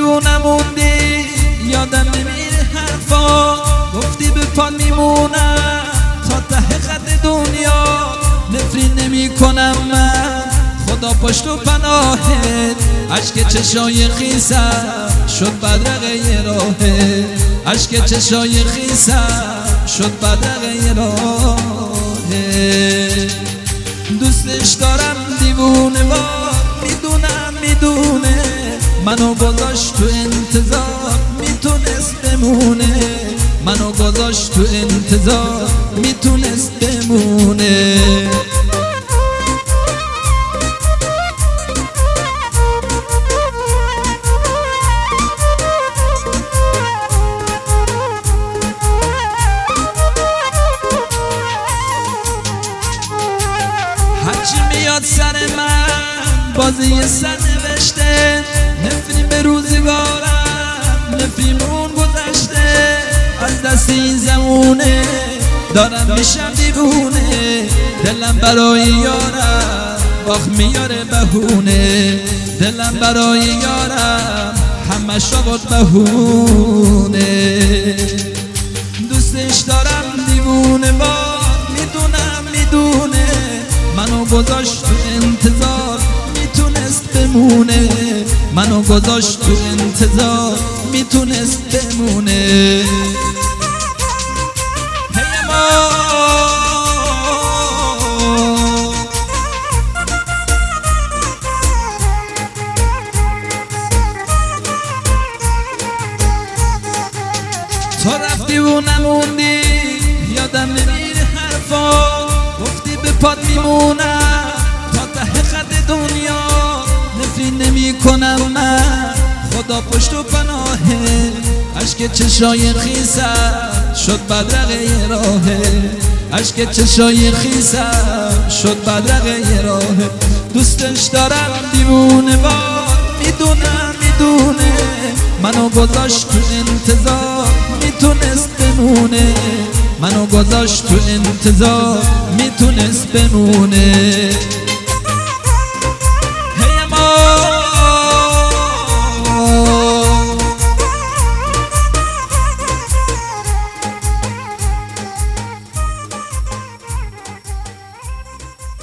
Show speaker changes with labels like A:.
A: دیوونه موندی یادم نمیره حرفا گفتی به پا میمونم تا ته خط دنیا نفرین نمی کنم من خدا پشت و پناهت عشق چشای خیسم شد بدرقه راهت عشق چشای خیسم شد بدرقه راهت دوستش دارم دیوونه وار میدونه منو گذاشت تو انتظار میتونست بمونه منو گذاشت تو انتظار میتونست بمونه هرچی میاد سر من بازی سر نوشته نفرین به روزگارم نفرین اون گذشته از دست این زمونه دارم میشم دیوونه دلم برای یارم آخ میاره بهونه دلم برای یارم همه شبات بهونه دوستش دارم دیوونه وار میدونه منو گذاشت تو انتظار میتونست بمونه منو گذاشت تو انتظار میتونست بمونه تو رفتی و نموندی یادم نمیره حرفا گفتی به پات میمونم تا ته خط دنیا نفرین نمی کنم من خدا پشت و پناهه عشق چشای خیسم شد بدرقه راهه عشق چشای خیسم شد بدرقه راهه دوستش دارم دیوونه وار میدونه منو گذاشت تو انتظار میتونست بمونه منو گذاشت تو انتظار میتونست بمونه